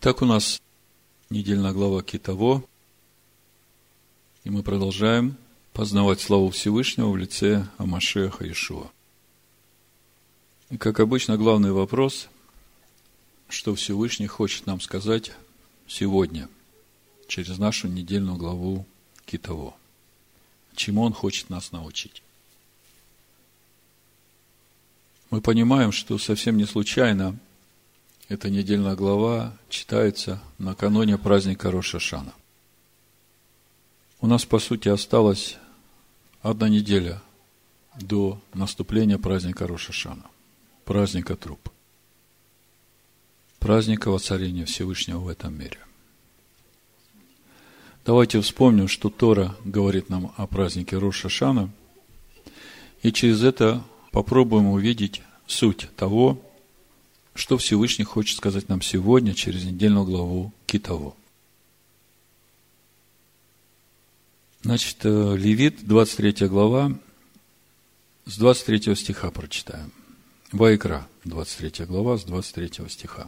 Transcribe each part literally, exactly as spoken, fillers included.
Итак, у нас недельная глава Китово, и мы продолжаем познавать славу Всевышнего в лице ха-Машиаха Иешуа. И, как обычно, главный вопрос, что Всевышний хочет нам сказать сегодня, через нашу недельную главу Китово. Чему Он хочет нас научить? Мы понимаем, что совсем не случайно эта недельная глава читается накануне праздника Рош ха-Шана. У нас, по сути, осталась одна неделя до наступления праздника Рош ха-Шана, праздника труб, праздника воцарения Всевышнего в этом мире. Давайте вспомним, что Тора говорит нам о празднике Рош ха-Шана, и через это попробуем увидеть суть того, что Всевышний хочет сказать нам сегодня через недельную главу Китово. Значит, Левит, двадцать третья глава, с двадцать третьего стиха прочитаем. Ваикра, двадцать третья глава, с двадцать третьего стиха.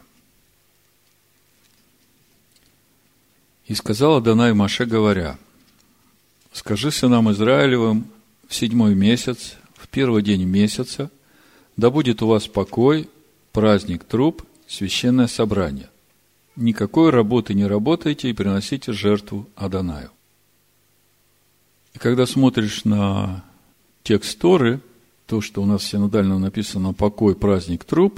«И сказал Адонай Моше, говоря: скажи сынам Израилевым в седьмой месяц, в первый день месяца, да будет у вас покой, праздник труб, священное собрание. Никакой работы не работайте и приносите жертву Адонаю». И когда смотришь на текст Торы, то, что у нас в синодальном написано «покой, праздник труб»,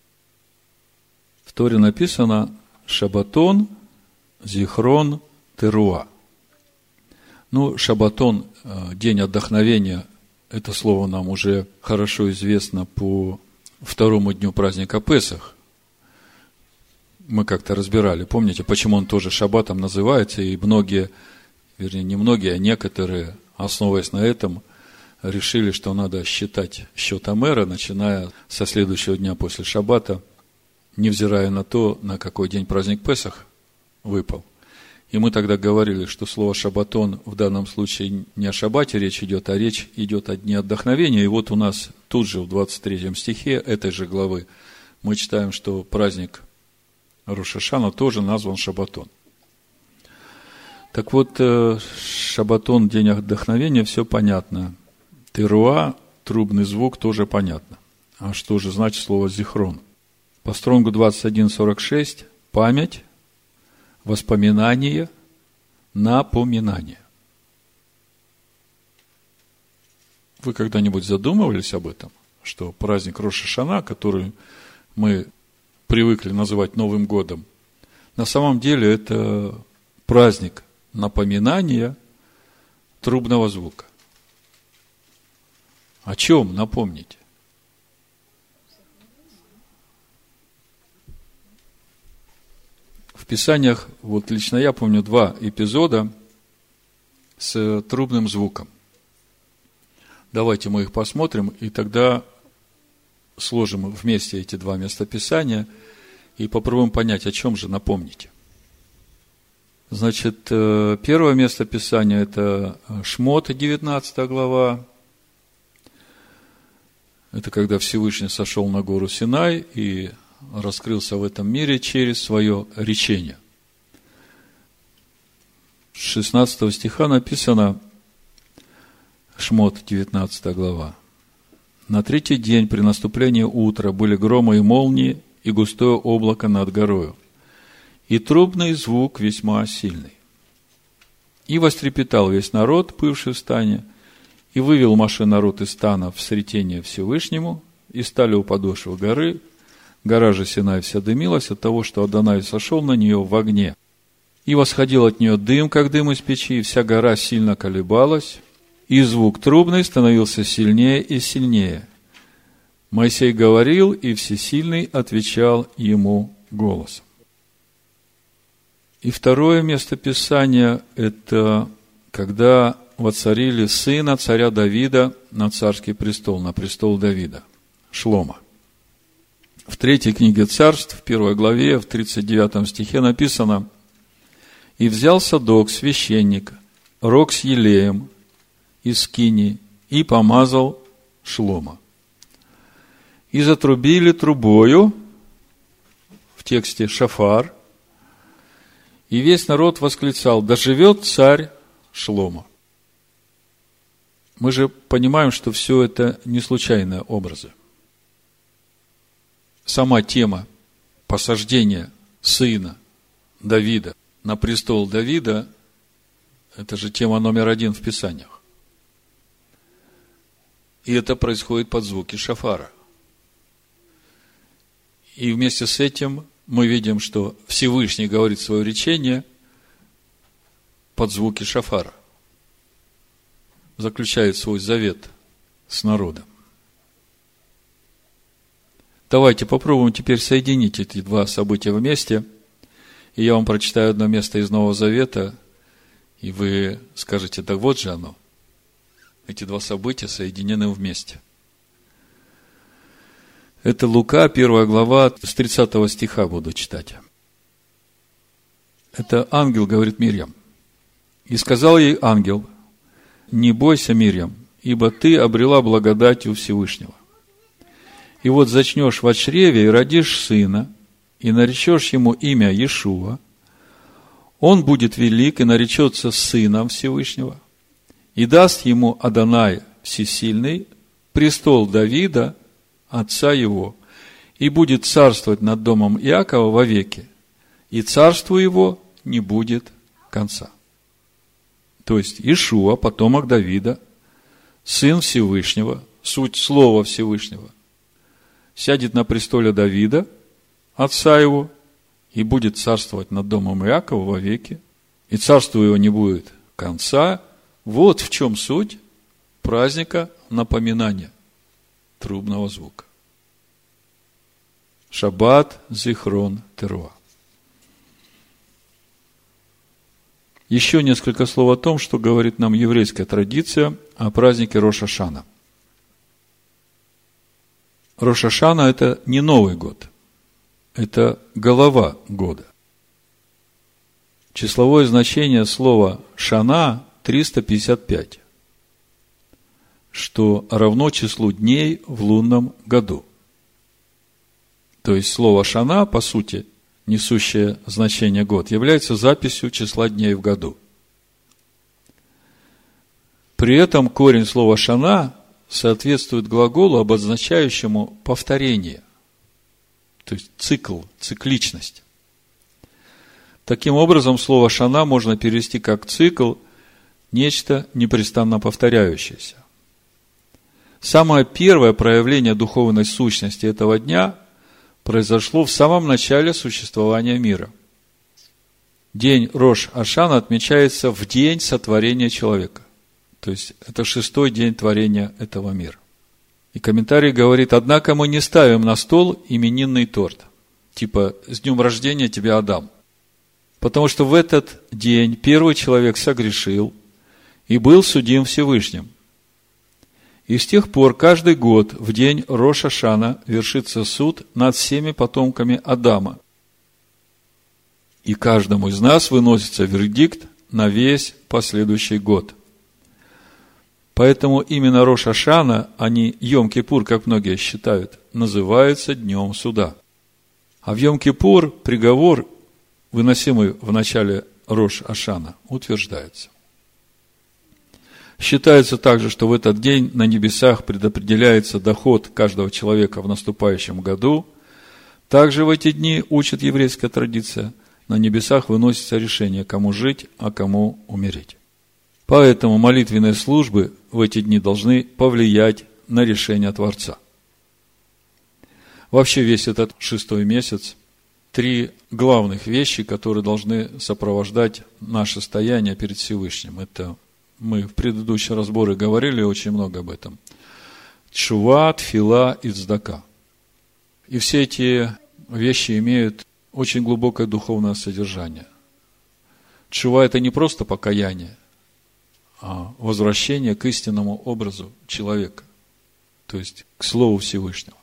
в Торе написано «шабатон, зихрон, теруа». Ну, шабатон, день отдохновения, это слово нам уже хорошо известно по второму дню праздника Песах. Мы как-то разбирали, помните, почему он тоже шаббатом называется, и многие, вернее, не многие, а некоторые, основываясь на этом, решили, что надо считать счет Омера, начиная со следующего дня после шаббата, невзирая на то, на какой день праздник Песах выпал. И мы тогда говорили, что слово «шаббатон» в данном случае не о шаббате речь идет, а речь идет о дне отдохновения. И вот у нас тут же в двадцать третьем стихе этой же главы мы читаем, что праздник Рош ха-Шана тоже назван шаббатон. Так вот, шаббатон, день отдохновения, все понятно. Теруа, трубный звук, тоже понятно. А что же значит слово «зихрон»? По Стронгу двадцать один сорок шесть – память, воспоминание, напоминание. Вы когда-нибудь задумывались об этом, что праздник Рош ха-Шана, который мы привыкли называть Новым годом, на самом деле это праздник напоминания трубного звука. О чем напомните? В Писаниях, вот лично я помню два эпизода с трубным звуком. Давайте мы их посмотрим, и тогда сложим вместе эти два местописания и попробуем понять, о чем же напомните. Значит, первое местописание – это Шмот, девятнадцатая глава. Это когда Всевышний сошел на гору Синай и раскрылся в этом мире через свое речение. С шестнадцатого стиха написано, Шмот, девятнадцатая глава. «На третий день при наступлении утра были громы и молнии, и густое облако над горою, и трубный звук весьма сильный. И вострепетал весь народ, бывший в стане, и вывел Моше народ из стана в сретение Всевышнему, и стали у подошвы горы. Гора же Синай вся дымилась от того, что Адонай сошел на нее в огне. И восходил от нее дым, как дым из печи, и вся гора сильно колебалась, и звук трубный становился сильнее и сильнее. Моисей говорил, и Всесильный отвечал ему голосом». И второе местописание – это когда воцарили сына царя Давида на царский престол, на престол Давида, Шлома. В третьей книге Царств, в первой главе, в тридцать девятом стихе написано: «И взял Садок, священник, рог с елеем из скинии, и помазал Шлома. И затрубили трубою», в тексте шафар, И весь народ восклицал: да живет царь Шломо. Мы же понимаем, что все это не случайные образы. Сама тема посаждения сына Давида на престол Давида – это же тема номер один в Писаниях. И это происходит под звуки шофара. И вместе с этим мы видим, что Всевышний говорит свое речение под звуки шофара. Заключает свой завет с народом. Давайте попробуем теперь соединить эти два события вместе. И я вам прочитаю одно место из Нового Завета, и вы скажете: да вот же оно. Эти два события соединены вместе. Это Лука, первая глава, с тридцатого стиха буду читать. Это ангел говорит Мирьям. И сказал ей ангел: не бойся, Мирьям, ибо ты обрела благодать у Всевышнего. И вот зачнешь в чреве и родишь сына, и наречешь ему имя Иешуа. Он будет велик и наречется сыном Всевышнего, и даст ему Адонай Всесильный престол Давида, отца его, и будет царствовать над домом Иакова вовеки, и царству его не будет конца. То есть Иешуа, потомок Давида, сын Всевышнего, суть слова Всевышнего, сядет на престоле Давида, отца его, и будет царствовать над домом Иакова вовеки, и царству его не будет конца. Вот в чем суть праздника напоминания трубного звука. Шаббат Зихрон Теруа. Еще несколько слов о том, что говорит нам еврейская традиция о празднике Рош ха-Шана. Рош ха-Шана – это не Новый год, это голова года. Числовое значение слова «шана» – триста пятьдесят пять, что равно числу дней в лунном году. То есть слово «шана», по сути, несущее значение «год», является записью числа дней в году. При этом корень слова «шана» соответствует глаголу, обозначающему повторение, то есть цикл, цикличность. Таким образом, слово «шана» можно перевести как цикл, нечто непрестанно повторяющееся. Самое первое проявление духовной сущности этого дня произошло в самом начале существования мира. День Рош ха-Шана отмечается в день сотворения человека. То есть, это шестой день творения этого мира. И комментарий говорит: однако мы не ставим на стол именинный торт, типа «С днем рождения тебя, Адам». Потому что в этот день первый человек согрешил и был судим Всевышним. И с тех пор каждый год в день Рош ха-Шана вершится суд над всеми потомками Адама. И каждому из нас выносится вердикт на весь последующий год. Поэтому именно Рош ха-Шана, а не Йом-Кипур, как многие считают, называется днем суда. А в Йом-Кипур приговор, выносимый в начале Рош ха-Шана, утверждается. Считается также, что в этот день на небесах предопределяется доход каждого человека в наступающем году. Также в эти дни, учит еврейская традиция, на небесах выносится решение, кому жить, а кому умереть. Поэтому молитвенные службы в эти дни должны повлиять на решение Творца. Вообще весь этот шестой месяц, три главных вещи, которые должны сопровождать наше стояние перед Всевышним. Это мы в предыдущие разборы говорили очень много об этом. Тшува, тфила и цдака. И все эти вещи имеют очень глубокое духовное содержание. Тшува – это не просто покаяние, а возвращение к истинному образу человека, то есть к Слову Всевышнего.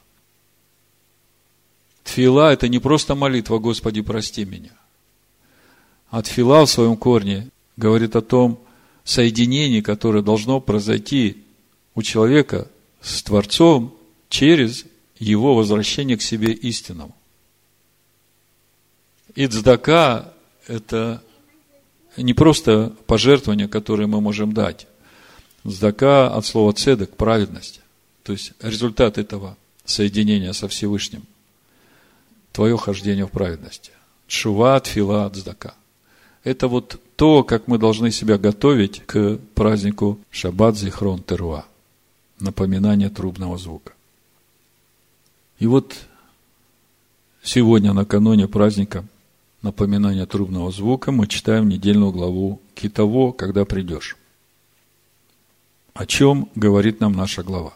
Тфила – это не просто молитва «Господи, прости меня», а тфила в своем корне говорит о том соединении, которое должно произойти у человека с Творцом через его возвращение к себе истинному. И цдака – это не просто пожертвование, которое мы можем дать. Цдака от слова цедек, праведность. То есть результат этого соединения со Всевышним. Твое хождение в праведности. Тшува, тфила, цдака. Это вот то, как мы должны себя готовить к празднику Шаббат Зихрон Теруа. Напоминание трубного звука. И вот сегодня, накануне праздника напоминания трубного звука, мы читаем недельную главу Китово, когда придешь. О чем говорит нам наша глава?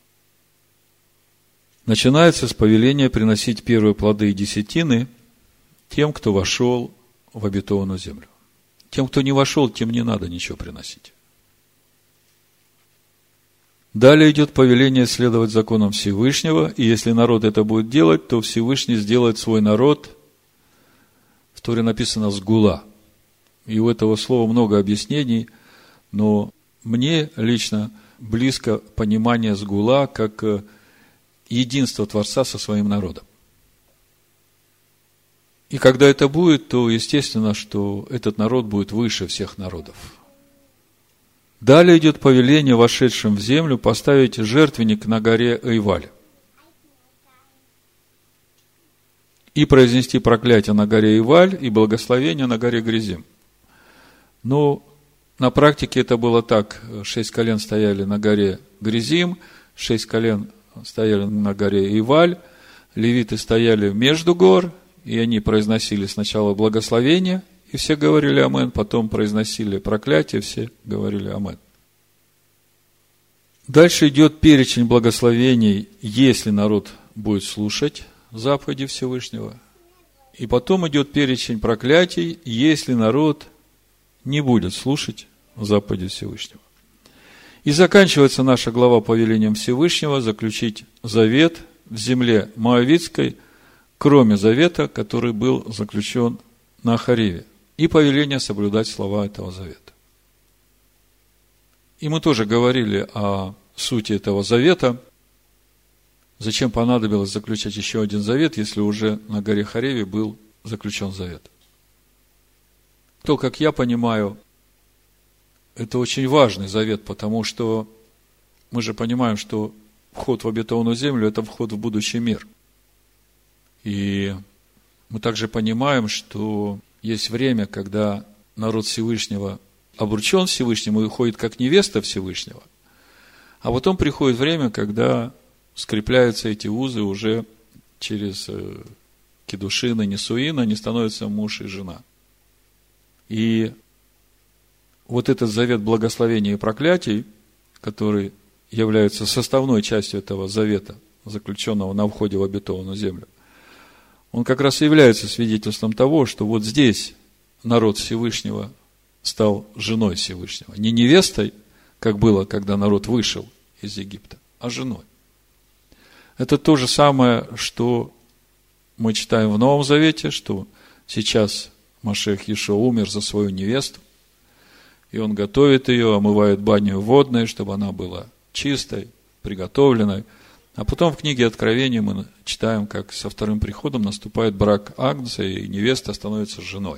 Начинается с повеления приносить первые плоды и десятины тем, кто вошел в обетованную землю. Тем, кто не вошел, тем не надо ничего приносить. Далее идет повеление следовать законам Всевышнего, и если народ это будет делать, то Всевышний сделает свой народ, в Торе написано «сгула». И у этого слова много объяснений, но мне лично близко понимание «сгула» как единство Творца со своим народом. И когда это будет, то естественно, что этот народ будет выше всех народов. Далее идет повеление вошедшим в землю поставить жертвенник на горе Эйваль и произнести проклятие на горе Эйваль и благословение на горе Гризим. Но на практике это было так. Шесть колен стояли на горе Гризим, шесть колен стояли на горе Эйваль, левиты стояли между гор, и они произносили сначала благословение, и все говорили амен, потом произносили проклятие, все говорили амен. Дальше идет перечень благословений, если народ будет слушать заповеди Всевышнего. И потом идет перечень проклятий, если народ не будет слушать заповеди Всевышнего. И заканчивается наша глава повелением Всевышнего заключить завет в земле Моавитской, кроме завета, который был заключен на Хариве. И повеление соблюдать слова этого завета. И мы тоже говорили о сути этого завета. Зачем понадобилось заключать еще один завет, если уже на горе Хариве был заключен завет? То, как я понимаю, это очень важный завет, потому что мы же понимаем, что вход в обетованную землю – это вход в будущий мир. И мы также понимаем, что есть время, когда народ Всевышнего обручен Всевышнему и уходит как невеста Всевышнего, а потом приходит время, когда скрепляются эти узы уже через кидушин и несуин, они становятся муж и жена. И вот этот завет благословения и проклятий, который является составной частью этого завета, заключенного на входе в обетованную землю, он как раз и является свидетельством того, что вот здесь народ Всевышнего стал женой Всевышнего. Не невестой, как было, когда народ вышел из Египта, а женой. Это то же самое, что мы читаем в Новом Завете, что сейчас Машиах Иешуа умер за свою невесту, и он готовит ее, омывает баню водной, чтобы она была чистой, приготовленной. А потом в книге Откровения мы читаем, как со вторым приходом наступает брак Агнца, и невеста становится женой.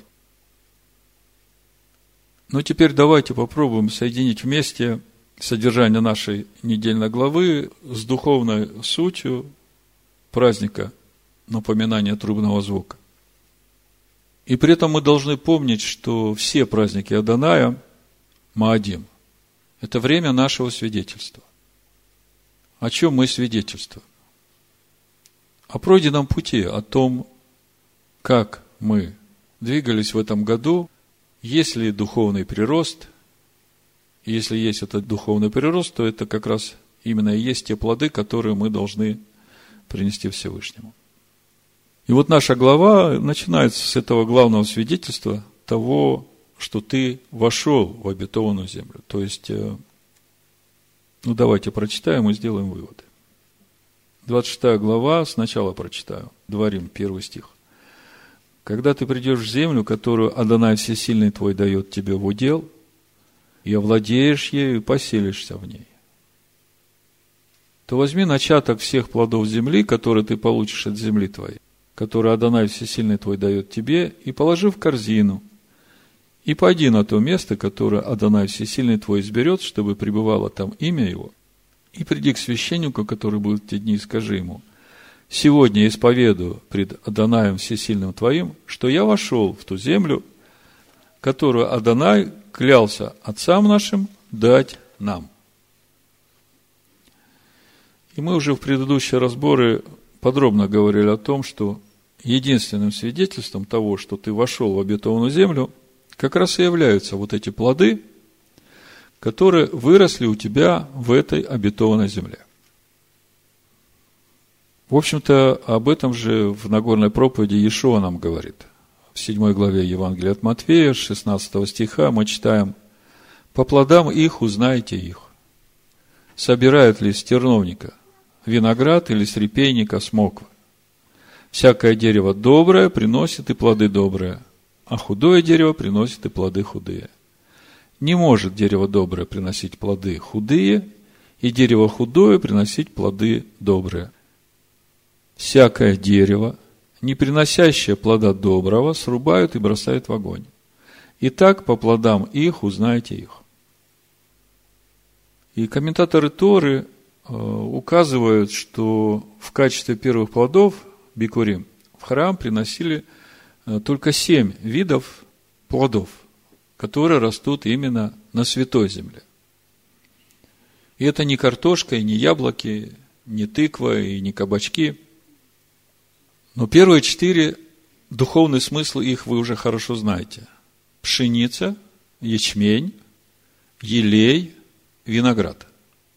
Ну, теперь давайте попробуем соединить вместе содержание нашей недельной главы с духовной сутью праздника напоминания трубного звука. И при этом мы должны помнить, что все праздники Адоная, Моадим, это время нашего свидетельства. О чем мы свидетельствуем? О пройденном пути, о том, как мы двигались в этом году, есть ли духовный прирост. И если есть этот духовный прирост, то это как раз именно и есть те плоды, которые мы должны принести Всевышнему. И вот наша глава начинается с этого главного свидетельства того, что ты вошел в обетованную землю. То есть, ну давайте прочитаем и сделаем выводы. двадцать шестая глава, сначала прочитаю, Дворим, первый стих. Когда ты придешь в землю, которую Адонай Всесильный твой дает тебе в удел, и овладеешь ею, и поселишься в ней, то возьми начаток всех плодов земли, которые ты получишь от земли твоей, которую Адонай Всесильный твой дает тебе, и положи в корзину, и пойди на то место, которое Адонай Всесильный твой изберет, чтобы пребывало там имя его, и приди к священнику, который будет в те дни, и скажи ему: сегодня исповедую пред Адонаем Всесильным твоим, что я вошел в ту землю, которую Адонай клялся отцам нашим дать нам. И мы уже в предыдущие разборы подробно говорили о том, что единственным свидетельством того, что ты вошел в обетованную землю, как раз и являются вот эти плоды, которые выросли у тебя в этой обетованной земле. В общем-то, об этом же в Нагорной проповеди Иешуа нам говорит. В седьмой главе Евангелия от Матфея, с шестнадцатого стиха мы читаем: «По плодам их узнаете их. Собирают ли с терновника виноград или с репейника смоквы? Всякое дерево доброе приносит и плоды добрые, а худое дерево приносит и плоды худые. Не может дерево доброе приносить плоды худые, и дерево худое приносить плоды добрые. Всякое дерево, не приносящее плода доброго, срубают и бросают в огонь. Итак, по плодам их узнаете их». И комментаторы Торы э, указывают, что в качестве первых плодов бикурим в храм приносили э, только семь видов плодов, которые растут именно на святой земле. И это не картошка, и не яблоки, не тыква, и не кабачки. Но первые четыре, духовный смысл их вы уже хорошо знаете. Пшеница, ячмень, елей, виноград.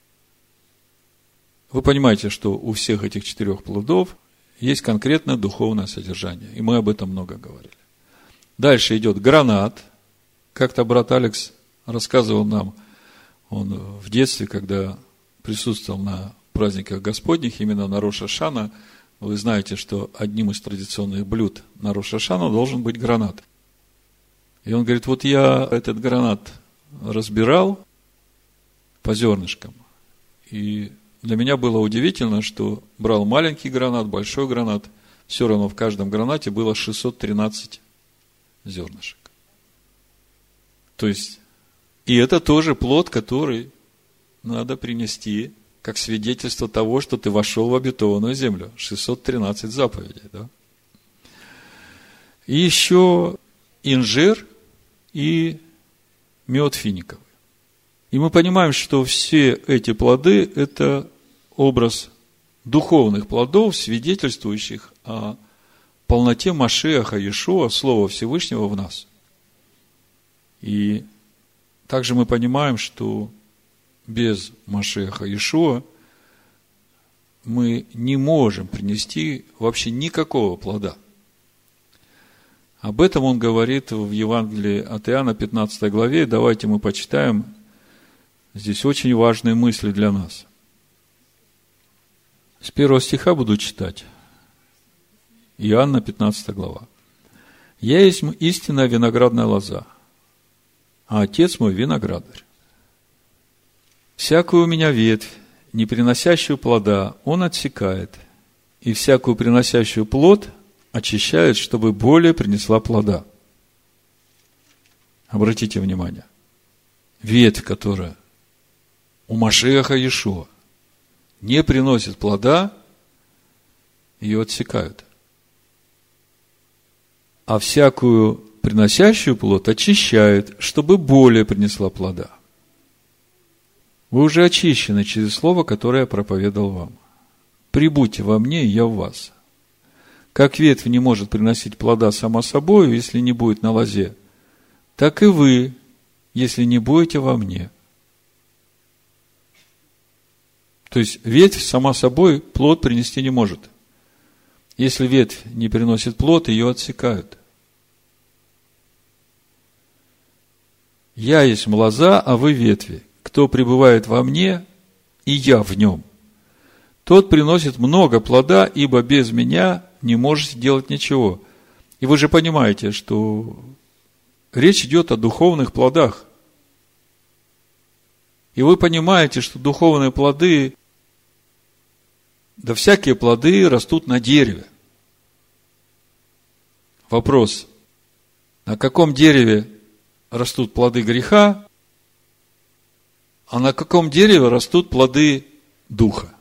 Вы понимаете, что у всех этих четырех плодов есть конкретное духовное содержание. И мы об этом много говорили. Дальше идет гранат. Как-то брат Алекс рассказывал нам, он в детстве, когда присутствовал на праздниках Господних, именно на Рош ха-Шана, вы знаете, что одним из традиционных блюд на Рош ха-Шана должен быть гранат. И он говорит: вот я этот гранат разбирал по зернышкам. И для меня было удивительно, что брал маленький гранат, большой гранат, все равно в каждом гранате было шестьсот тринадцать зернышек. То есть, и это тоже плод, который надо принести как свидетельство того, что ты вошел в обетованную землю. шестьсот тринадцать заповедей, да? И еще инжир и мед финиковый. И мы понимаем, что все эти плоды – это образ духовных плодов, свидетельствующих о полноте Машиаха Иешуа, Слова Всевышнего в нас. И также мы понимаем, что без Машиаха Иешуа мы не можем принести вообще никакого плода. Об этом он говорит в Евангелии от Иоанна, пятнадцатой главе. Давайте мы почитаем. Здесь очень важные мысли для нас. С первого стиха буду читать. Иоанна, пятнадцатая глава. «Я есть истинная виноградная лоза, а отец мой виноградарь. Всякую у меня ветвь, не приносящую плода, он отсекает, и всякую приносящую плод очищает, чтобы более принесла плода». Обратите внимание. Ветвь, которая у Машиаха Иешуа не приносит плода, ее отсекают. А всякую приносящую плод очищают, чтобы более принесла плода. Вы уже очищены через слово, которое я проповедовал вам. Прибудьте во мне, и я в вас. Как ветвь не может приносить плода сама собою, если не будет на лозе, так и вы, если не будете во мне. То есть, ветвь сама собой плод принести не может. Если ветвь не приносит плод, ее отсекают. Я есть лоза, а вы ветви. Кто пребывает во мне, и я в нем, тот приносит много плода, ибо без меня не можете делать ничего. И вы же понимаете, что речь идет о духовных плодах. И вы понимаете, что духовные плоды, да всякие плоды растут на дереве. Вопрос. На каком дереве растут плоды греха, а на каком дереве растут плоды Духа?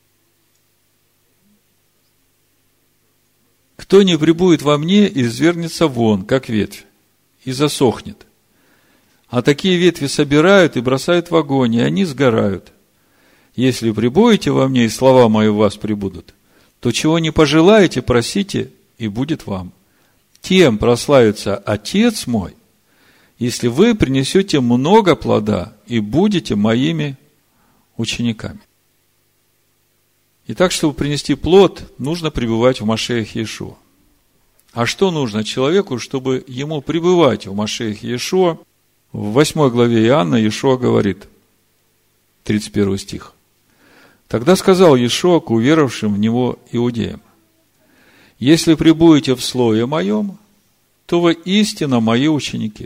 Кто не пребудет во мне, извергнется вон, как ветвь, и засохнет. А такие ветви собирают и бросают в огонь, и они сгорают. Если пребудете во мне, и слова мои в вас пребудут, то чего не пожелаете, просите, и будет вам. Тем прославится Отец мой, если вы принесете много плода и будете моими учениками. Итак, чтобы принести плод, нужно пребывать в Машиах Иешуа. А что нужно человеку, чтобы ему пребывать в Машиах Иешуа? В восьмой главе Иоанна Иешуа говорит, тридцать первый стих. Тогда сказал Иешуа к уверовавшим в него иудеям: если пребудете в слове моем, то вы истинно мои ученики.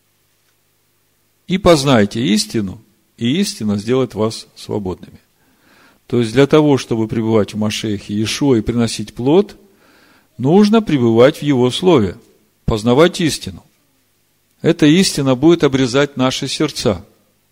И познайте истину, и истина сделает вас свободными. То есть, для того, чтобы пребывать в Машиахе Иешуа и приносить плод, нужно пребывать в Его Слове, познавать истину. Эта истина будет обрезать наши сердца.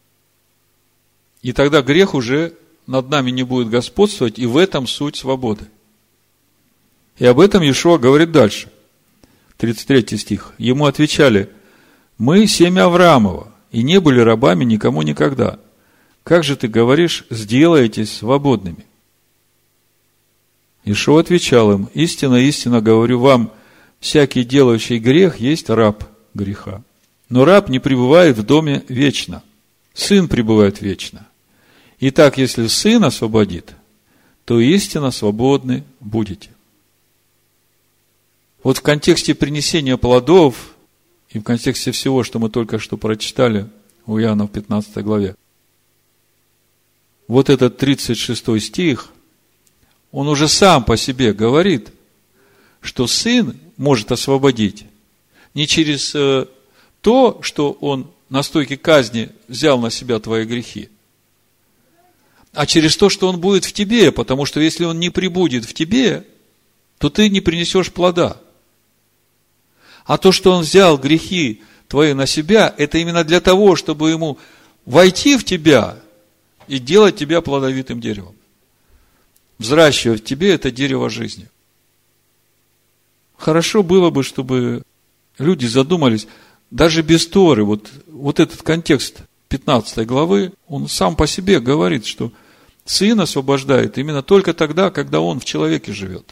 И тогда грех уже над нами не будет господствовать, и в этом суть свободы. И об этом Иешуа говорит дальше. тридцать третий стих. Ему отвечали: мы семя Авраамова, и не были рабами никому никогда. Как же ты говоришь, сделаетесь свободными? Иешуа отвечал им: истинно, истинно говорю вам, всякий делающий грех есть раб греха. Но раб не пребывает в доме вечно, сын пребывает вечно. Итак, если сын освободит, то истинно свободны будете. Вот в контексте принесения плодов и в контексте всего, что мы только что прочитали у Иоанна в пятнадцатой главе, вот этот тридцать шестой стих, он уже сам по себе говорит, что сын может освободить не через то, что он на стойке казни взял на себя твои грехи, а через то, что он будет в тебе, потому что если он не пребудет в тебе, то ты не принесешь плода. А то, что он взял грехи твои на себя, это именно для того, чтобы ему войти в тебя и делать тебя плодовитым деревом. Взращивать в тебе это дерево жизни. Хорошо было бы, чтобы люди задумались, даже без Торы, вот, вот этот контекст пятнадцатой главы, он сам по себе говорит, что сын освобождает именно только тогда, когда он в человеке живет.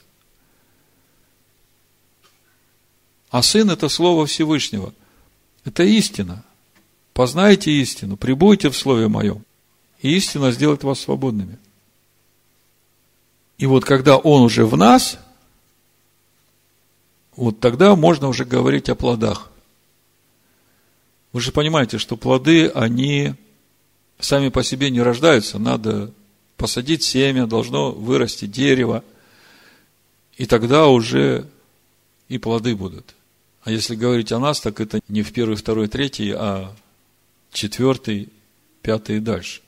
А сын – это слово Всевышнего. Это истина. Познайте истину, пребудьте в слове моем, и истина сделает вас свободными. И вот когда он уже в нас, вот тогда можно уже говорить о плодах. Вы же понимаете, что плоды, они сами по себе не рождаются. Надо посадить семя, должно вырасти дерево, и тогда уже и плоды будут. А если говорить о нас, так это не в первый, второй, третий, а четвертый, пятый и дальше.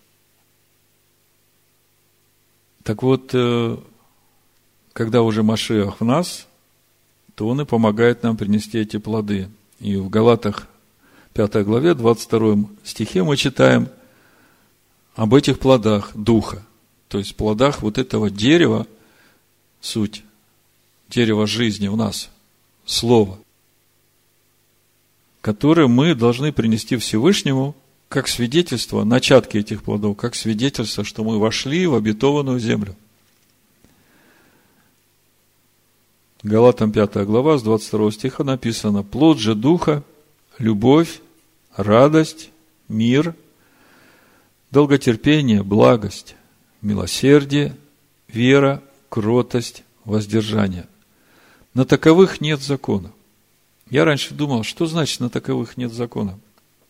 Так вот, когда уже Машиах в нас, то он и помогает нам принести эти плоды. И в Галатах пятой главе, двадцать втором стихе мы читаем об этих плодах Духа. То есть плодах вот этого дерева, суть, дерева жизни в нас, Слово, которое мы должны принести Всевышнему как свидетельство, начатки этих плодов, как свидетельство, что мы вошли в обетованную землю. Галатам пятая глава, с двадцать второго стиха написано: плод же Духа, любовь, радость, мир, долготерпение, благость, милосердие, вера, кротость, воздержание. На таковых нет закона. Я раньше думал, что значит на таковых нет закона?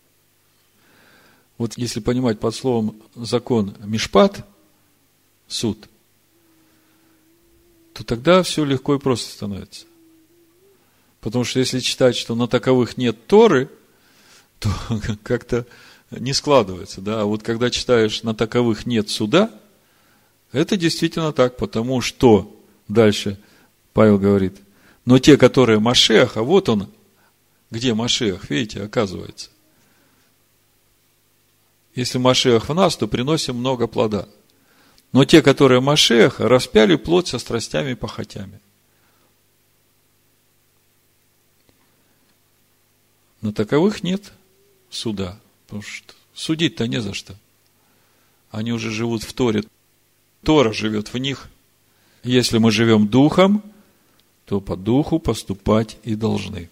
Вот если понимать под словом закон мишпат, суд, то тогда все легко и просто становится. Потому что если читать, что на таковых нет Торы, то как-то не складывается. Да? А вот когда читаешь на таковых нет суда, это действительно так, потому что дальше Павел говорит: Но те, которые Машиах, а вот он, где Машиах, видите, оказывается. Если Машиах в нас, то приносим много плода. Но те, которые Машиах, распяли плоть со страстями и похотями. Но таковых нет суда. Потому что судить-то не за что. Они уже живут в Торе. Тора живет в них. Если мы живем духом, то по духу поступать и должны.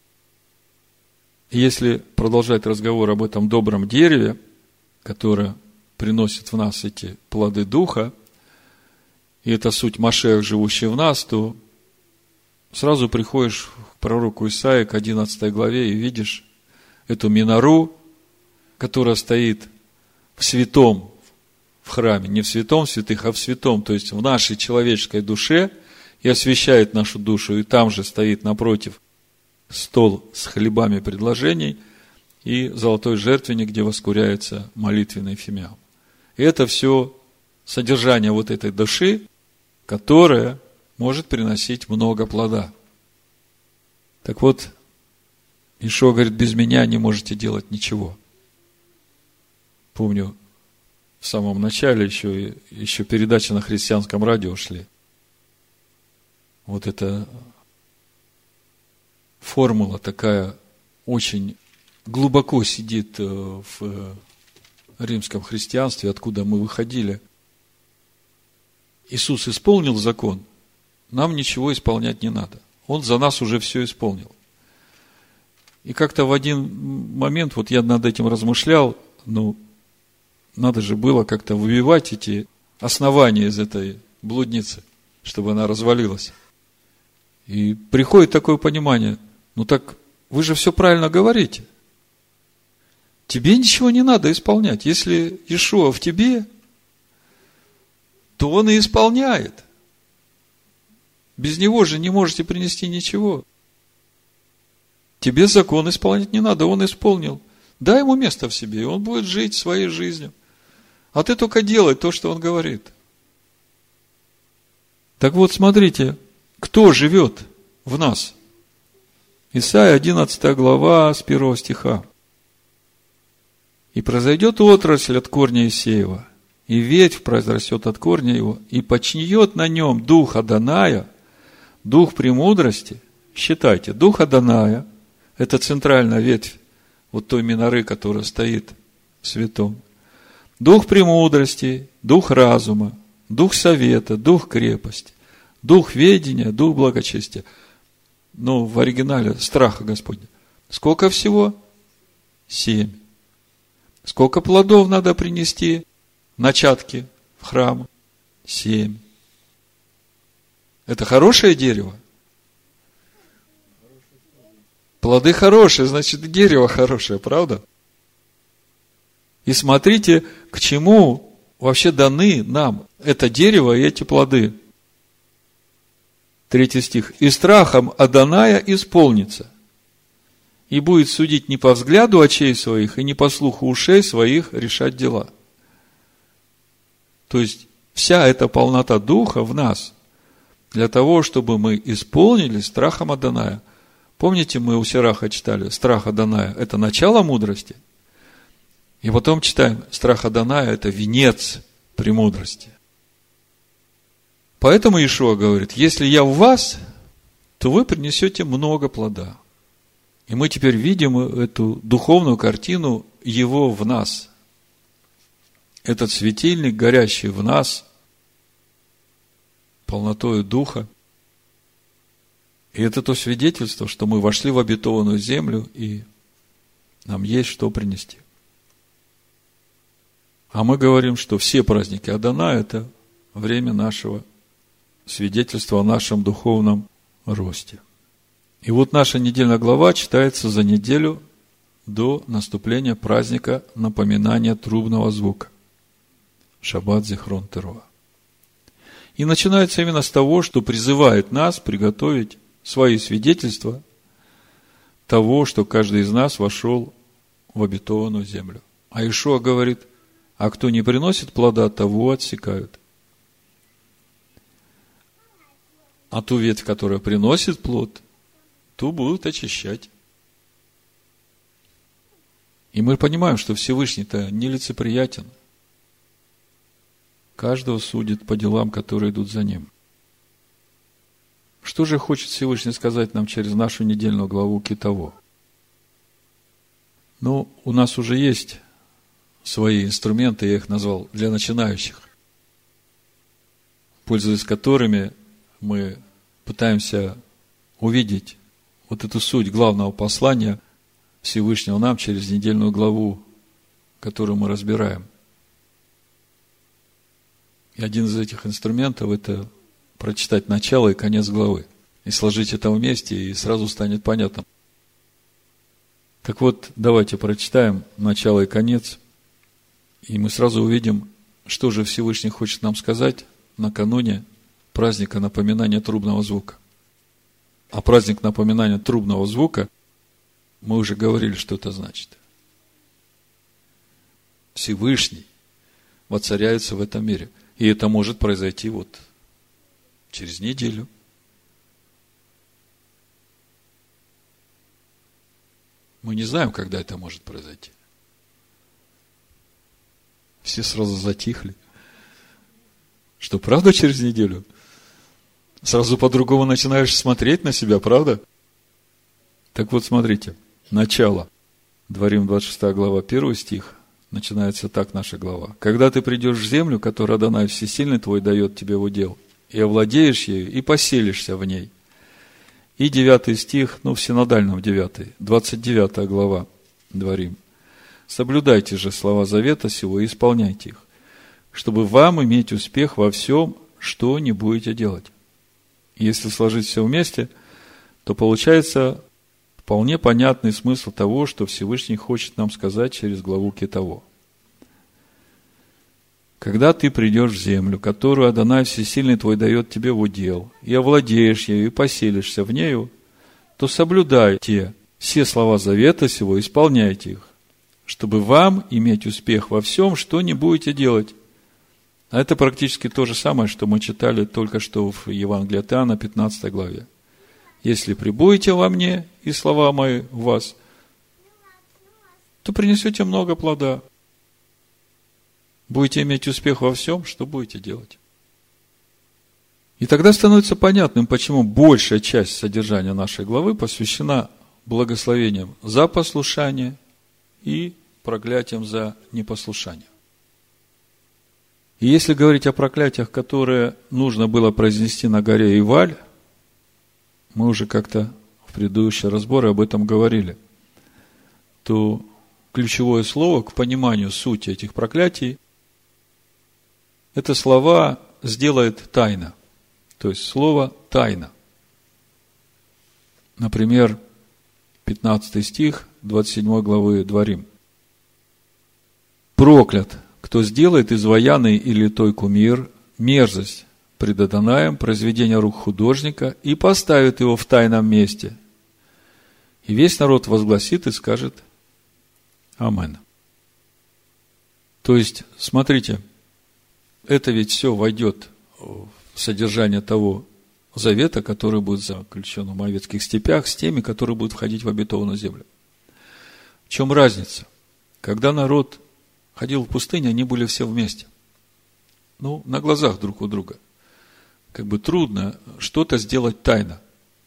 Если продолжать разговор об этом добром дереве, которое приносит в нас эти плоды духа, и это суть Машиах, живущий в нас, то сразу приходишь к пророку Исаии, к одиннадцатой главе, и видишь эту минору, которая стоит в святом, в храме, не в святом святых, а в святом, то есть в нашей человеческой душе, и освящает нашу душу, и там же стоит напротив стол с хлебами предложений и золотой жертвенник, где воскуряется молитвенный фимиам. И это все содержание вот этой души, которая может приносить много плода. Так вот, Ишуа говорит, без меня не можете делать ничего. Помню, в самом начале еще, еще передачи на христианском радио шли. Вот эта формула такая очень глубоко сидит в римском христианстве, откуда мы выходили. Иисус исполнил закон, нам ничего исполнять не надо. Он за нас уже все исполнил. И как-то в один момент, вот я над этим размышлял, ну, надо же было как-то выбивать эти основания из этой блудницы, чтобы она развалилась. И приходит такое понимание, ну так вы же все правильно говорите. Тебе ничего не надо исполнять. Если Иешуа в тебе, то он и исполняет. Без него же не можете принести ничего. Тебе закон исполнять не надо, он исполнил. Дай ему место в себе, и он будет жить своей жизнью. А ты только делай то, что он говорит. Так вот, смотрите, кто живет в нас? Исайя одиннадцатая глава с первого стиха. «И произойдет отрасль от корня Иисеева, и ветвь произрастет от корня его, и почниет на нем дух Адоная, дух премудрости». Считайте, дух Адоная – это центральная ветвь вот той миноры, которая стоит в святом. Дух премудрости, дух разума, дух совета, дух крепости, дух ведения, дух благочестия. Ну, в оригинале страха Господня. Сколько всего? Семь. Сколько плодов надо принести? Начатки в храм? Семь. Это хорошее дерево? Плоды хорошие, значит, и дерево хорошее, правда? И смотрите, к чему вообще даны нам это дерево и эти плоды. Третий стих. «И страхом Адоная исполнится, и будет судить не по взгляду очей своих, и не по слуху ушей своих решать дела». То есть, вся эта полнота Духа в нас, для того, чтобы мы исполнили страхом Адоная. Помните, мы у Сираха читали, страх Адоная – это начало мудрости. И потом читаем, страх Адоная – это венец премудрости. Поэтому Иешуа говорит, если я в вас, то вы принесете много плода. И мы теперь видим эту духовную картину Его в нас. Этот светильник, горящий в нас, полнотою Духа. И это то свидетельство, что мы вошли в обетованную землю, и нам есть что принести. А мы говорим, что все праздники Адона – это время нашего свидетельства о нашем духовном росте. И вот наша недельная глава читается за неделю до наступления праздника напоминания трубного звука. Шаббат Зихрон Теруа. И начинается именно с того, что призывает нас приготовить свои свидетельства того, что каждый из нас вошел в обетованную землю. А Иешуа говорит, а кто не приносит плода, того отсекают. А ту ветвь, которая приносит плод, ту будут очищать. И мы понимаем, что Всевышний-то нелицеприятен. Каждого судит по делам, которые идут за ним. Что же хочет Всевышний сказать нам через нашу недельную главу Китово? Ну, у нас уже есть свои инструменты, я их назвал, для начинающих, пользуясь которыми мы пытаемся увидеть вот эту суть главного послания Всевышнего нам через недельную главу, которую мы разбираем. И один из этих инструментов – это прочитать начало и конец главы. И сложить это вместе, и сразу станет понятно. Так вот, давайте прочитаем начало и конец, и мы сразу увидим, что же Всевышний хочет нам сказать накануне праздника напоминания трубного звука. А праздник напоминания трубного звука, мы уже говорили, что это значит. Всевышний воцаряется в этом мире. И это может произойти вот через неделю. Мы не знаем, когда это может произойти. Все сразу затихли. Что, правда, через неделю? Сразу по-другому начинаешь смотреть на себя, правда? Так вот, смотрите. Начало. Дворим, двадцать шестая глава, первый стих. Начинается так наша глава. «Когда ты придешь в землю, которую Адонай Всесильный твой дает тебе в удел, и овладеешь ею, и поселишься в ней». И девятый стих, ну, в синодальном девятый, двадцать девятая глава, Дворим. «Соблюдайте же слова завета сего и исполняйте их, чтобы вам иметь успех во всем, что не будете делать». Если сложить все вместе, то получается вполне понятный смысл того, что Всевышний хочет нам сказать через главу Китово. Когда ты придешь в землю, которую Адонай Всесильный твой дает тебе в удел, и овладеешь ею, и поселишься в нею, то соблюдайте все слова завета сего, исполняйте их, чтобы вам иметь успех во всем, что не будете делать. А это практически то же самое, что мы читали только что в Евангелии от Иоанна, пятнадцатой главе. «Если пребудете во мне, и слова мои в вас, то принесете много плода. Будете иметь успех во всем, что будете делать». И тогда становится понятным, почему большая часть содержания нашей главы посвящена благословениям за послушание и проклятиям за непослушание. И если говорить о проклятиях, которые нужно было произнести на горе Иваль, мы уже как-то в предыдущие разборы об этом говорили, то ключевое слово к пониманию сути этих проклятий – это слова «сделает тайно», то есть слово «тайна». Например, пятнадцатый стих двадцать седьмой главы Дворим. «Проклят, кто сделает изваянный или литой кумир, мерзость пред Адонаем, произведение рук художника, и поставит его в тайном месте. И весь народ возгласит и скажет Амен». То есть, смотрите, это ведь все войдет в содержание того завета, который будет заключен в Моавитских степях, с теми, которые будут входить в обетованную землю. В чем разница? Когда народ ходил в пустыне, они были все вместе. Ну, на глазах друг у друга. Как бы трудно что-то сделать тайно.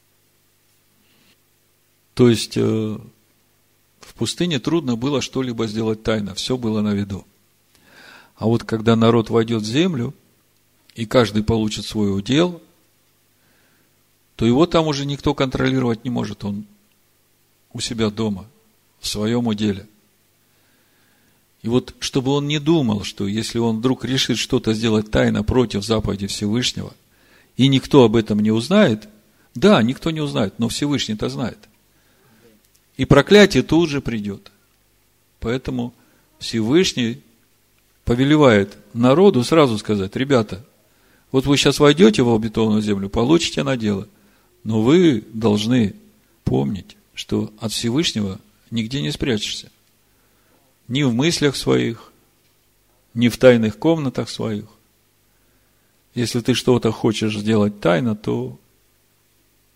То есть, э, в пустыне трудно было что-либо сделать тайно. Все было на виду. А вот когда народ войдет в землю, и каждый получит свой удел, то его там уже никто контролировать не может. Он у себя дома, в своем уделе. И вот, чтобы он не думал, что если он вдруг решит что-то сделать тайно против заповеди Всевышнего, и никто об этом не узнает, да, никто не узнает, но Всевышний-то знает. И проклятие тут же придет. Поэтому Всевышний повелевает народу сразу сказать: ребята, вот вы сейчас войдете в обетованную землю, получите на дело, но вы должны помнить, что от Всевышнего нигде не спрячешься. Ни в мыслях своих, ни в тайных комнатах своих. Если ты что-то хочешь сделать тайно, то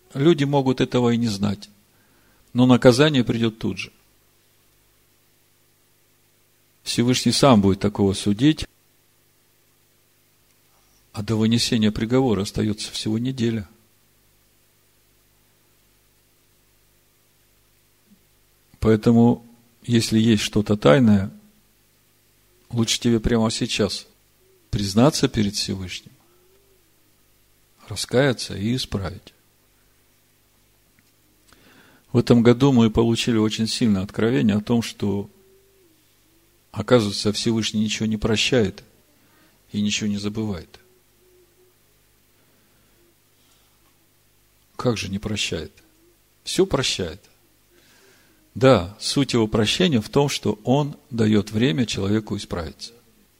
люди могут этого и не знать. Но наказание придет тут же. Всевышний сам будет такого судить, а до вынесения приговора остается всего неделя. Поэтому, если есть что-то тайное, лучше тебе прямо сейчас признаться перед Всевышним, раскаяться и исправить. В этом году мы получили очень сильное откровение о том, что, оказывается, Всевышний ничего не прощает и ничего не забывает. Как же не прощает? Все прощает. Да, суть его прощения в том, что он дает время человеку исправиться.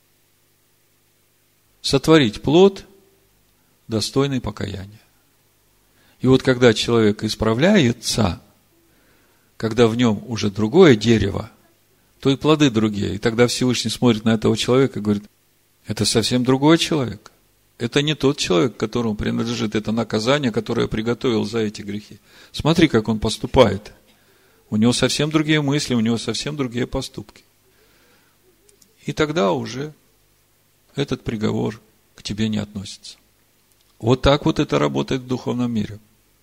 Сотворить плод, достойный покаяния. И вот когда человек исправляется, когда в нем уже другое дерево, то и плоды другие. И тогда Всевышний смотрит на этого человека и говорит: это совсем другой человек. Это не тот человек, которому принадлежит это наказание, которое я приготовил за эти грехи. Смотри, как он поступает. У него совсем другие мысли, у него совсем другие поступки. И тогда уже этот приговор к тебе не относится. Вот так вот это работает в духовном мире.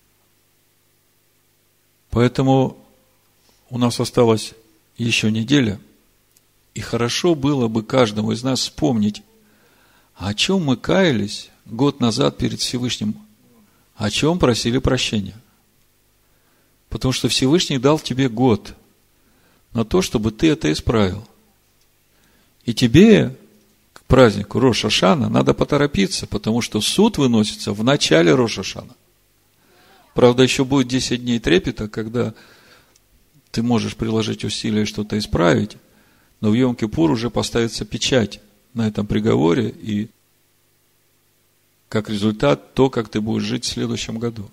Поэтому у нас осталась еще неделя, и хорошо было бы каждому из нас вспомнить, о чем мы каялись год назад перед Всевышним, о чем просили прощения. Потому что Всевышний дал тебе год на то, чтобы ты это исправил. И тебе к празднику Рош ха-Шана надо поторопиться, потому что суд выносится в начале Рош ха-Шана. Правда, еще будет десять дней трепета, когда ты можешь приложить усилия что-то исправить, но в Йом-Кипур уже поставится печать на этом приговоре, и как результат то, как ты будешь жить в следующем году.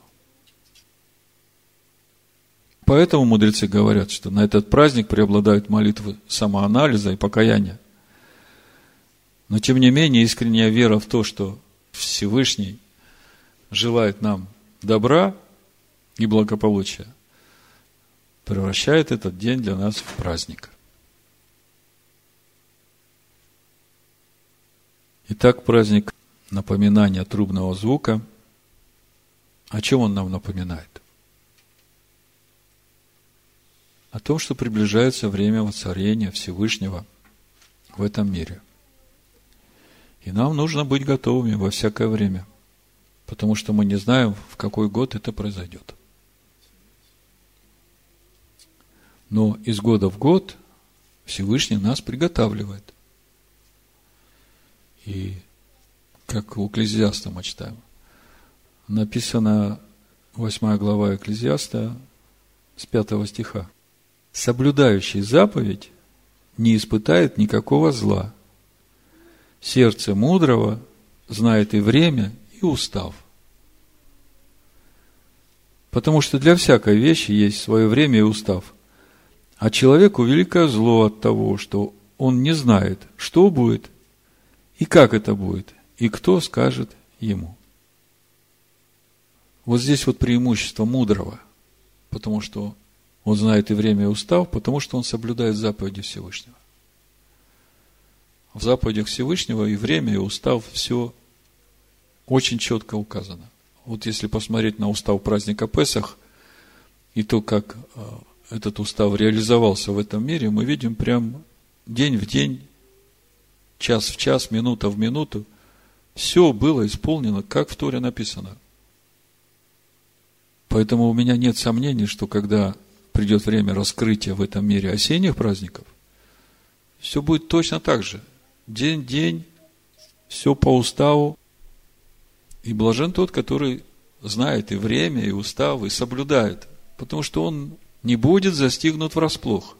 Поэтому мудрецы говорят, что на этот праздник преобладают молитвы самоанализа и покаяния. Но тем не менее, искренняя вера в то, что Всевышний желает нам добра и благополучия, превращает этот день для нас в праздник. Итак, праздник напоминания трубного звука. О чем он нам напоминает? О том, что приближается время воцарения Всевышнего в этом мире. И нам нужно быть готовыми во всякое время, потому что мы не знаем, в какой год это произойдет. Но из года в год Всевышний нас приготавливает. И как у Экклезиаста мы читаем, написано восьмая глава Экклезиаста с пятого стиха. Соблюдающий заповедь не испытает никакого зла. Сердце мудрого знает и время, и устав. Потому что для всякой вещи есть свое время и устав. А человеку великое зло от того, что он не знает, что будет и как это будет, и кто скажет ему. Вот здесь вот преимущество мудрого, потому что он знает и время, и устав, потому что он соблюдает заповеди Всевышнего. В заповедях Всевышнего и время, и устав все очень четко указано. Вот если посмотреть на устав праздника Песах и то, как этот устав реализовался в этом мире, мы видим прям день в день, час в час, минута в минуту, все было исполнено, как в Торе написано. Поэтому у меня нет сомнений, что когда придет время раскрытия в этом мире осенних праздников, все будет точно так же. День в день, все по уставу. И блажен тот, который знает и время, и устав, и соблюдает. Потому что он не будет застигнут врасплох.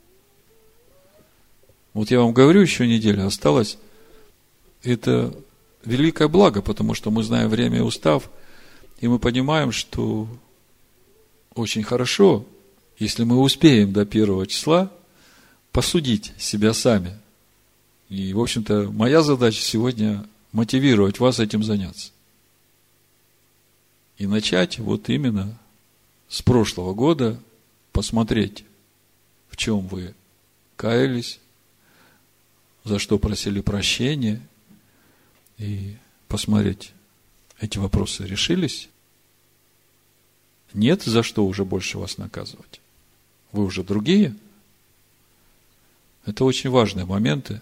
Вот я вам говорю, еще неделя осталась. Это великое благо, потому что мы знаем время и устав, и мы понимаем, что очень хорошо, если мы успеем до первого числа посудить себя сами. И, в общем-то, моя задача сегодня мотивировать вас этим заняться. И начать вот именно с прошлого года посмотреть, в чем вы каялись, за что просили прощения, и посмотреть, эти вопросы решились. Нет, за что уже больше вас наказывать. Вы уже другие. Это очень важные моменты,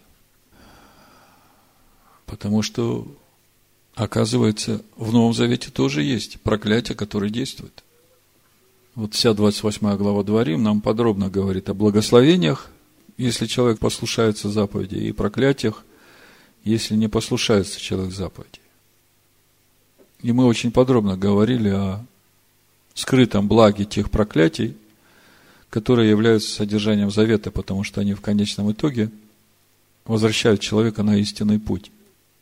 потому что, оказывается, в Новом Завете тоже есть проклятие, которое действует. Вот вся двадцать восьмая глава Дворим нам подробно говорит о благословениях, если человек послушается заповеди, и проклятиях, если не послушается человек заповеди. И мы очень подробно говорили о скрытом благе тех проклятий, которые являются содержанием завета, потому что они в конечном итоге возвращают человека на истинный путь.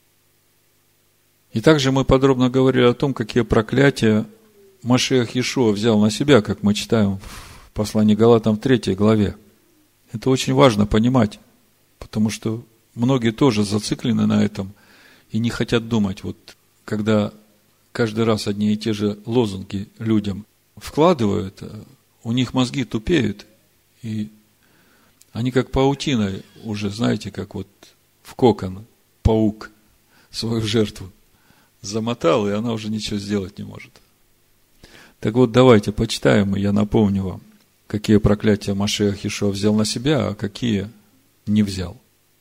И также мы подробно говорили о том, какие проклятия Машиах Иешуа взял на себя, как мы читаем в послании Галатам в третьей главе. Это очень важно понимать, потому что многие тоже зациклены на этом и не хотят думать. Вот когда каждый раз одни и те же лозунги людям вкладывают, у них мозги тупеют, и они как паутиной уже, знаете, как вот в кокон паук свою жертву замотал, и она уже ничего сделать не может. Так вот, давайте почитаем, и я напомню вам, какие проклятия Машиах Иешуа взял на себя, а какие не взял.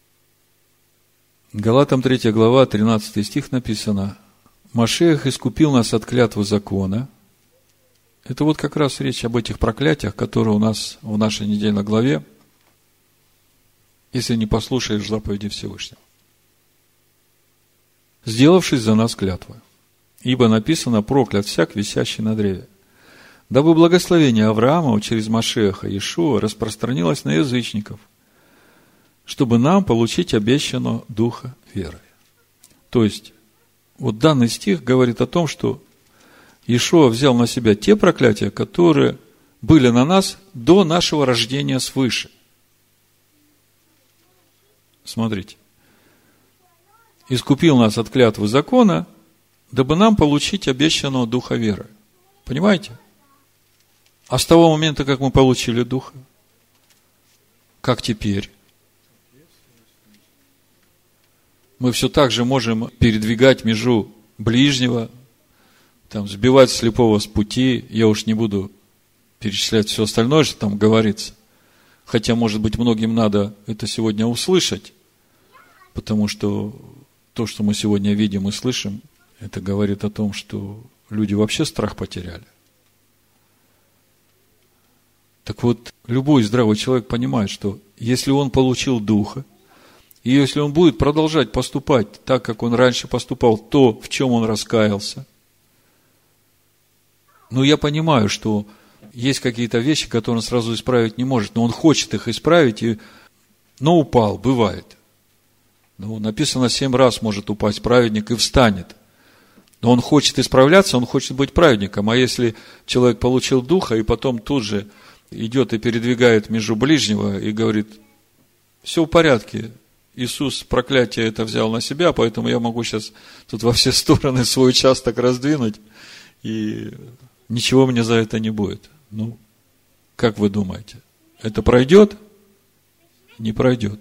Галатам третья глава, тринадцатый стих написано: «Машиах искупил нас от клятвы закона». Это вот как раз речь об этих проклятиях, которые у нас в нашей недельной главе, если не послушаешь заповеди Всевышнего. «Сделавшись за нас клятвой, ибо написано: проклят всяк, висящий на древе, дабы благословение Авраама через Машиаха Иешуа распространилось на язычников, чтобы нам получить обещанного духа веры». То есть, вот данный стих говорит о том, что Иешуа взял на себя те проклятия, которые были на нас до нашего рождения свыше. Смотрите. «Искупил нас от клятвы закона, дабы нам получить обещанного духа веры». Понимаете? А с того момента, как мы получили духа, как теперь? Мы все так же можем передвигать межу ближнего, там, сбивать слепого с пути. Я уж не буду перечислять все остальное, что там говорится. Хотя, может быть, многим надо это сегодня услышать, потому что то, что мы сегодня видим и слышим, это говорит о том, что люди вообще страх потеряли. Так вот, любой здравый человек понимает, что если он получил Духа, и если он будет продолжать поступать так, как он раньше поступал, то, в чем он раскаялся, ну, я понимаю, что есть какие-то вещи, которые он сразу исправить не может, но он хочет их исправить, и, но упал, бывает. Ну, написано, семь раз может упасть праведник и встанет. Но он хочет исправляться, он хочет быть праведником. А если человек получил Духа, и потом тут же идет и передвигает между ближнего, и говорит: все в порядке, Иисус проклятие это взял на себя, поэтому я могу сейчас тут во все стороны свой участок раздвинуть, и ничего мне за это не будет. Ну, как вы думаете, это пройдет? Не пройдет.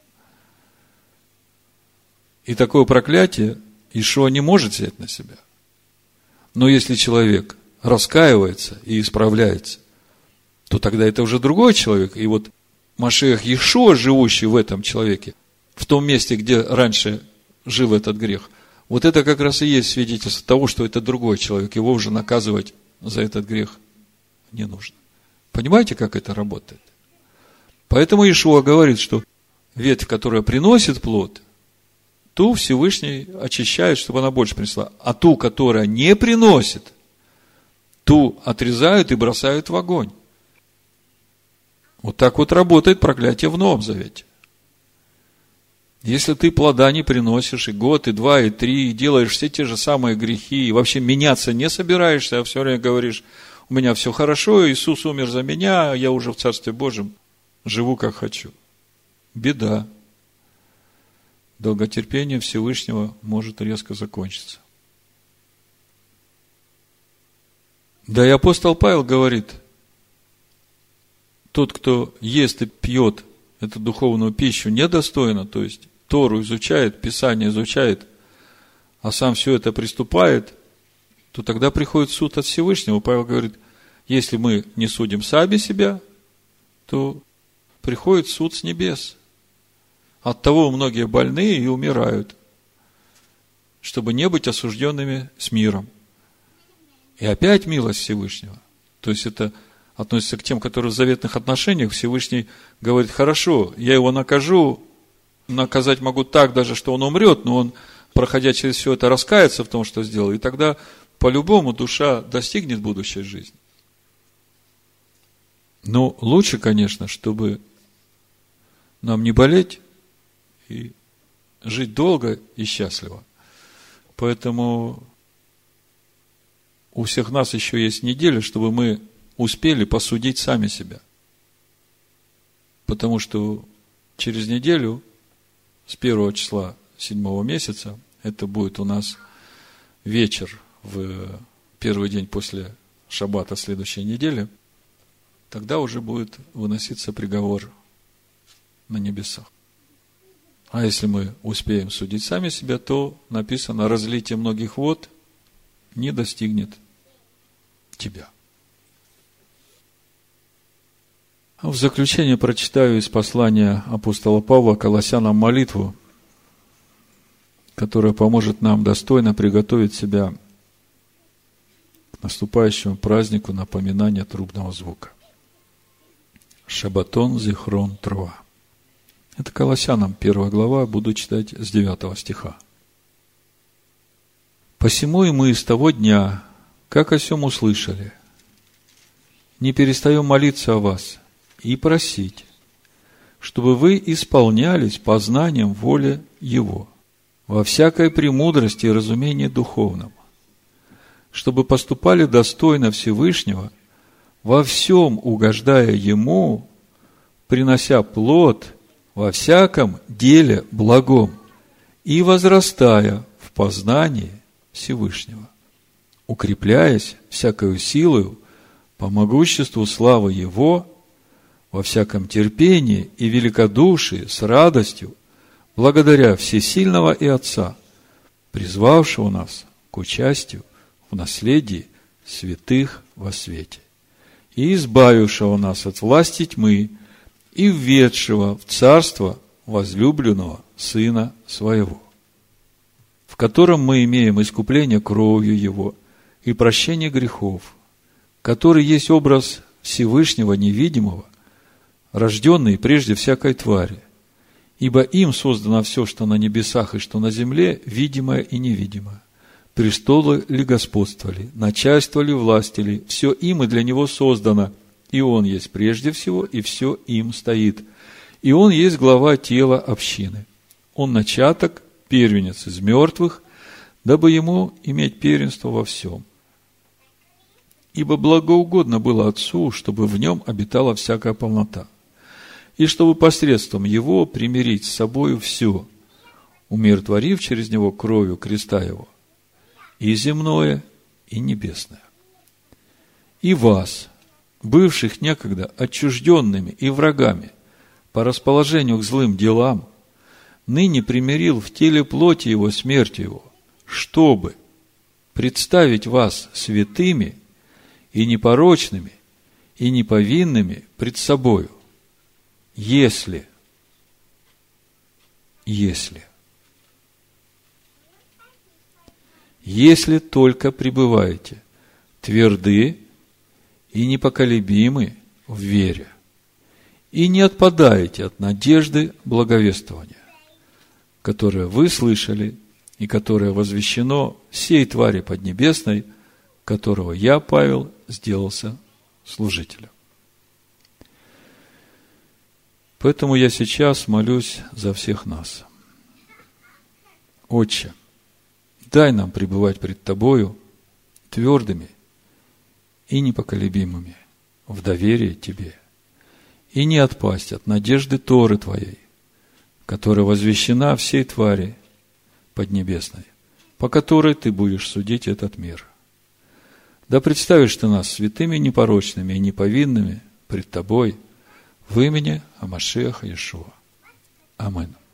И такое проклятие Иешуа не может взять на себя. Но если человек раскаивается и исправляется, то тогда это уже другой человек. И вот Машиах Иешуа, живущий в этом человеке, в том месте, где раньше жил этот грех, вот это как раз и есть свидетельство того, что это другой человек. Его уже наказывать за этот грех не нужно. Понимаете, как это работает? Поэтому Иешуа говорит, что ветвь, которая приносит плод, ту Всевышний очищает, чтобы она больше принесла. А ту, которая не приносит, ту отрезают и бросают в огонь. Вот так вот работает проклятие в Новом Завете. Если ты плода не приносишь и год, и два, и три, и делаешь все те же самые грехи, и вообще меняться не собираешься, а все время говоришь: у меня все хорошо, Иисус умер за меня, я уже в Царстве Божьем живу как хочу. Беда. Долготерпение Всевышнего может резко закончиться. Да и апостол Павел говорит, тот, кто ест и пьет эту духовную пищу недостойно, то есть Тору изучает, Писание изучает, а сам все это приступает, то тогда приходит суд от Всевышнего. Павел говорит, если мы не судим сами себя, то приходит суд с небес. Оттого многие больные и умирают, чтобы не быть осужденными с миром. И опять милость Всевышнего. То есть это относится к тем, которые в заветных отношениях. Всевышний говорит, хорошо, я его накажу, наказать могу так даже, что он умрет, но он, проходя через все это, раскается в том, что сделал, и тогда по-любому душа достигнет будущей жизни. Но лучше, конечно, чтобы нам не болеть и жить долго и счастливо. Поэтому у всех нас еще есть неделя, чтобы мы успели посудить сами себя. Потому что через неделю, с первого числа седьмого месяца, это будет у нас вечер в первый день после шаббата следующей недели, тогда уже будет выноситься приговор на небесах. А если мы успеем судить сами себя, то написано, разлитие многих вод не достигнет тебя. В заключение прочитаю из послания апостола Павла Колоссянам молитву, которая поможет нам достойно приготовить себя к наступающему празднику напоминания трубного звука. Шабатон Зихрон Труа. Это Колоссянам первая глава, буду читать с девятого стиха. «Посему и мы с того дня, как о сем услышали, не перестаем молиться о вас и просить, чтобы вы исполнялись познанием воли Его, во всякой премудрости и разумении духовном, чтобы поступали достойно Всевышнего, во всем угождая Ему, принося плод во всяком деле благом и возрастая в познании Всевышнего, укрепляясь всякою силою по могуществу славы Его, во всяком терпении и великодушии с радостью, благодаря Всесильного и Отца, призвавшего нас к участию в наследии святых во свете, и избавившего нас от власти тьмы, и введшего в царство возлюбленного Сына Своего, в котором мы имеем искупление кровью Его и прощение грехов, который есть образ Всевышнего невидимого, рожденный прежде всякой твари, ибо им создано все, что на небесах и что на земле, видимое и невидимое. Престолы ли господствовали, начальство ли власти ли, все им и для Него создано, и Он есть прежде всего, и все им стоит. И Он есть глава тела общины. Он начаток, первенец из мертвых, дабы Ему иметь первенство во всем. Ибо благоугодно было Отцу, чтобы в Нем обитала всякая полнота, и чтобы посредством Его примирить с собою все, умиротворив через Него кровью креста Его, и земное, и небесное. И вас, бывших некогда отчужденными и врагами по расположению к злым делам, ныне примирил в теле плоти Его смертью Его, чтобы представить вас святыми и непорочными и неповинными пред собою, если, если, если только пребываете тверды и непоколебимы в вере, и не отпадаете от надежды благовествования, которое вы слышали и которое возвещено всей твари поднебесной, которого я, Павел, сделался служителем. Поэтому я сейчас молюсь за всех нас. Отче, дай нам пребывать пред Тобою твердыми и непоколебимыми в доверии Тебе, и не отпасть от надежды Торы Твоей, которая возвещена всей твари поднебесной, по которой Ты будешь судить этот мир. Да представишь ты нас святыми, непорочными и неповинными пред Тобой в имени Амашиаха Иешуа. Аминь.